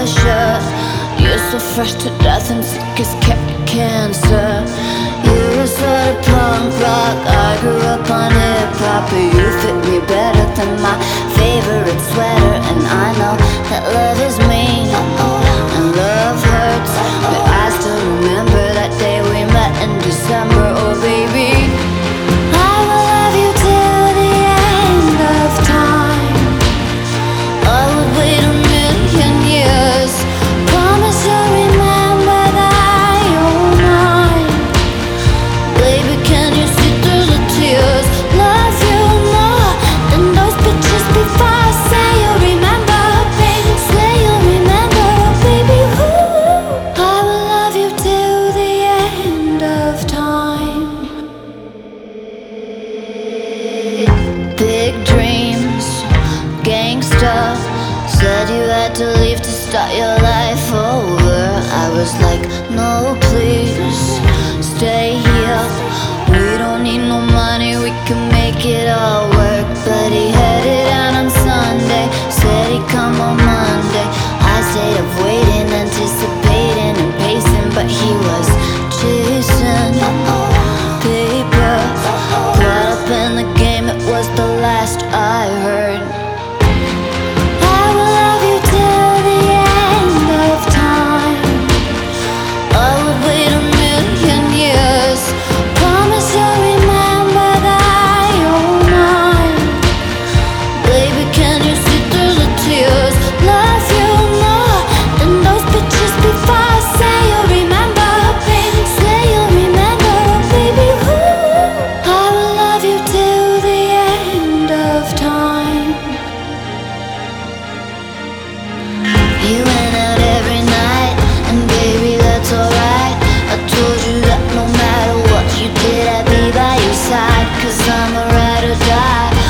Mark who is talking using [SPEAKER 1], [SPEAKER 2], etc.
[SPEAKER 1] your shirt. You're so fresh to death and sick as cancer. You're a sort of punk rock, I grew up on hip-hop, but you fit me better than my favorite sweater. And I know that love is mean and love hurts, but I still remember that day we met in December. Oh baby, I will love you till the end of time. I would wait a million years. Promise you'll remember that you're mine. Baby, can you see through the tears? Love you more than those pictures before. Say you'll remember, baby. Say you'll remember, baby. Ooh, I will love you till the end of time. Big dreams, gangsta. Said you had to leave to start your life over. I was like, no please, stay here. We don't need no money, we can make it all work. But he headed out on Sunday, said he'd come on Monday. I stayed up waiting, anticipating and pacing, but he was chasing paper. Caught up in the game, it was the last I heard. I will love you till the end of time. I would wait a million years. Promise you'll remember that you're mine. Baby, can you see through the tears? Love you more than those pictures before. Say you'll remember, baby. Say you'll remember, baby. Ooh, I will love you till the end of time. You went out every night, and baby, that's alright. I told you that no matter what you did, I'd be by your side. 'Cause I'm a ride or die.